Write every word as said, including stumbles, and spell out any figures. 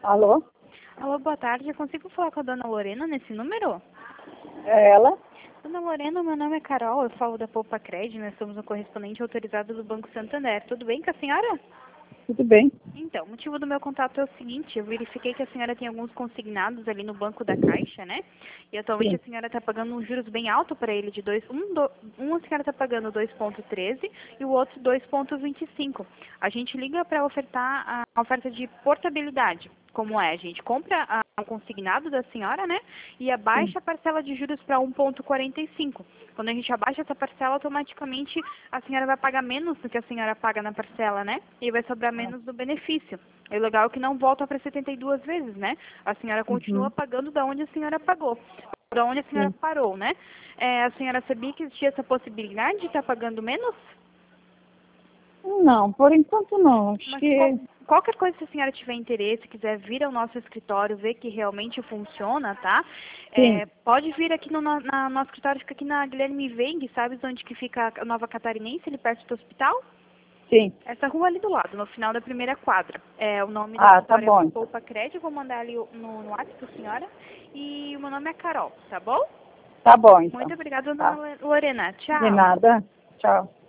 Alô? Alô, boa tarde. Eu consigo falar com a dona Lorena nesse número? É ela? Dona Lorena, meu nome é Carol, eu falo da Poupa Cred, nós somos um correspondente autorizado do Banco Santander. Tudo bem com a senhora? Tudo bem? Então, o motivo do meu contato é o seguinte, eu verifiquei que a senhora tem alguns consignados ali no banco da Caixa, né? E atualmente Sim. a senhora está pagando uns juros bem alto para ele, de dois, um, do, um a senhora está pagando dois vírgula treze e o outro dois vírgula vinte e cinco. A gente liga para ofertar a a oferta de portabilidade. Como é? A gente compra a- o consignado da senhora, né? E Sim. abaixa a parcela de juros para um vírgula quarenta e cinco. Quando a gente abaixa essa parcela, automaticamente a senhora vai pagar menos do que a senhora paga na parcela, né? E vai sobrar Ah, menos do benefício. É legal que não volta para setenta e duas vezes, né? A senhora continua Uhum. pagando da onde a senhora pagou, da onde a senhora Sim. parou, né? É, a senhora sabia que existia essa possibilidade de estar pagando menos? Não, por enquanto não. Acho Mas qual- que qualquer coisa, se a senhora tiver interesse, quiser vir ao nosso escritório, ver que realmente funciona, tá? sim. É, pode vir aqui no no- na- nosso escritório, fica aqui na Guilherme Veng, sabe onde que fica a Nova Catarinense, ali perto do hospital? Sim. Essa rua ali do lado, no final da primeira quadra. É, o nome do Ah, tá escritório é bom então. Poupa Crédito, eu vou mandar ali o- no, no WhatsApp para a senhora. E o meu nome é Carol, tá bom? Tá bom Muito então. obrigada, Tá. dona Lorena. De Tchau. nada. Tchau.